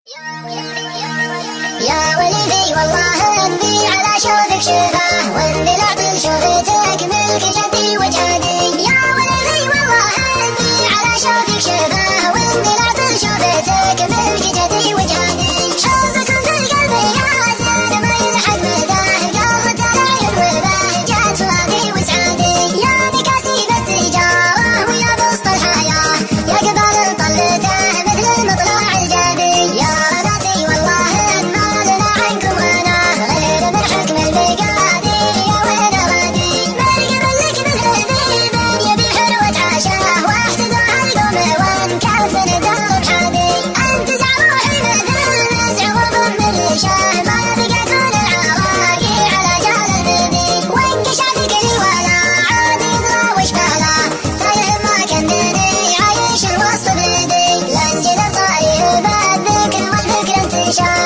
يا وليدي والله انبي على شوفك شفاه وانبي لا شوفتك ملك جدي وجهدي. يا وليدي والله انبي على شوفك شفاه وانبي لا شوفتك ملك جدي وجهدي. حبكم في القلب يا زين ما يلحق مداه قلت العين وبهجة فؤادي وسعادي. يا مكاسب التجارة ويا بسط الحياة يا قبل طلته مثل المطلع الجدي. يا بناتي والله ما لنا عنكم انا غير من حكم المقادير وانا غادي. مرقب لك مثل ذيب يبي حلوة عشاه واحتدوا عالقوم وانكف ندرب حادي. انت زعروحي مثل نزع وضم الرشاه ما بقى كون العراقي على جال البيبي. وانكشافك لي ولا عاد يدرى وش باله تايه ما كندني عايش الوسط بيدي. لانجل الطريق بالذكر والفكر انتشار